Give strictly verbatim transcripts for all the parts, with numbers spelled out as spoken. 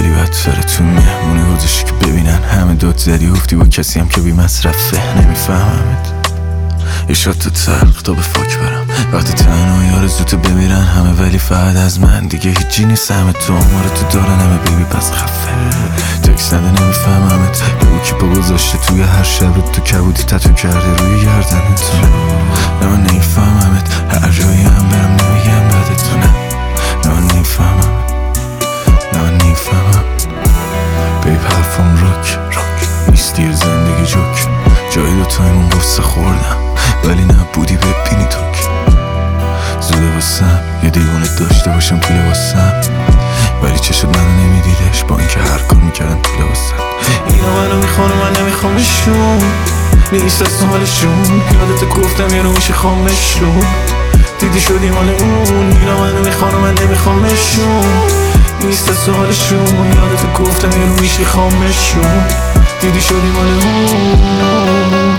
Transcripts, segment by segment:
خیلی بد سره تو مهمونه گذاشتی که ببینن همه داد زدی گفتی با کسی هم که بی مصرفه. نمیفهممت یه شات تو تلق تا به فاک برم وقتی تنهایی آرزوتو بمیرن همه ولی فقط از من دیگه هیچی نیست همه تو عمر تو داره نمه بیبی پس خفه تکس نده نمیفهممت بگو که با گذاشته توی هر شب رو تو کبودی تتو کرده روی گردنتو. نه من نمیفهممت هر جایی هم برم نمیگم بدتو. نه نه من نمیفهمم نه من نمیفهمم بیب حرفم راک نیستی زندگی جوک جایی دو تایمون قصه خوردم ولی نبودی ببینی تو که زوده واسم یه دیوانه داشته باشم تو لباسم ولی چه شد منو نمیدیدش با اینکه هر کار میکردم تو لباسم. اینا منو میخوان و من نمیخوامشون نیست از حالشون یادت گفتم یه رو میشه خامشون دیدی شدی مال اون. اینا منو میخوان و من نمیخوامشون نیست از حالشون یادت گفتم یه رو میشه خامشون دیدی شدی مال اون.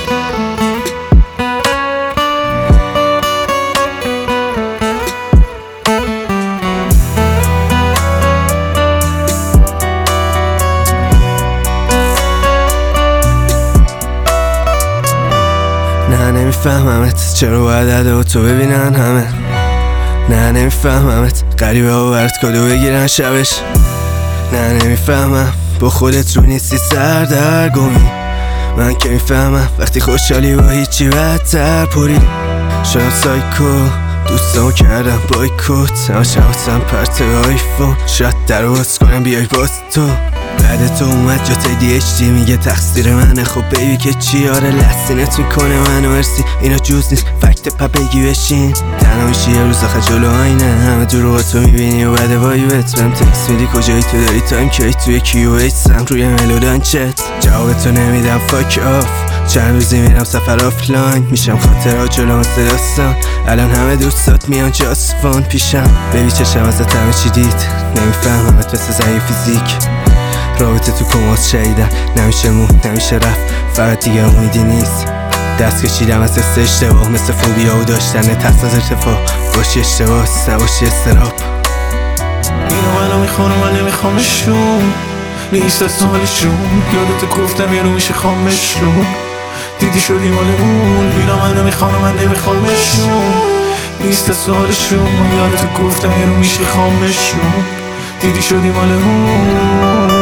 نه نمیفهممت چرا باید ادا تو ببینن همه. نه نمیفهممت غریبه ها برات کادو بگیرن شبش. نه نمیفهمم با خودت رو نیستی سردرگمی. من که میفهمم وقتی خوشحالی با هیچی بدتر پوری شدم سایکو دوستامو کردم بایکوت اما شباتم پرت آیفون شاید در رو باز کنم بیای باز تو بعد تو اومد جاتای دی اچ دی میگه تقصیر منه. خب بیبی که چی آره لسینت میکنه منو مرسی اینا جوز نیست فکت پا بگی بشین تنها میشی یه روز آخه جلو آینه همه دروغاتو میبینی و بعد وایبت بهم تکس میدی کجایی تو داری تایم کی توی کیو ایسم روی ملودان چت جوابتو نمیدم فاک آف چند روزی میرم سفر آفلاین میشم خاطرات جلو مثل داستان الان همه دوستات میان جاست فان پیشم بیبی چشم ازت همه چی دید نمیفهممت مثل زنگ فیزیک رابطه تو کماس شدیدن نمیشه مون نمیشه رفت فقط دیگه امیدی نیست دست کشیدم از دست اشتباه مثل فوبیا و داشتن ترس از ارتفاع باشی اشتباه نباشی استراب. اینا منو میخوان و من نمیخوامشون نیست از حالشون یادت گفتم یه رو میشه خامشون دیدی شدی مال اون. اینا منو میخوان و من نمیخوامشون نیست از حالشون یادت گفتم یه رو میشه خامشون دیدی شدی مال اون.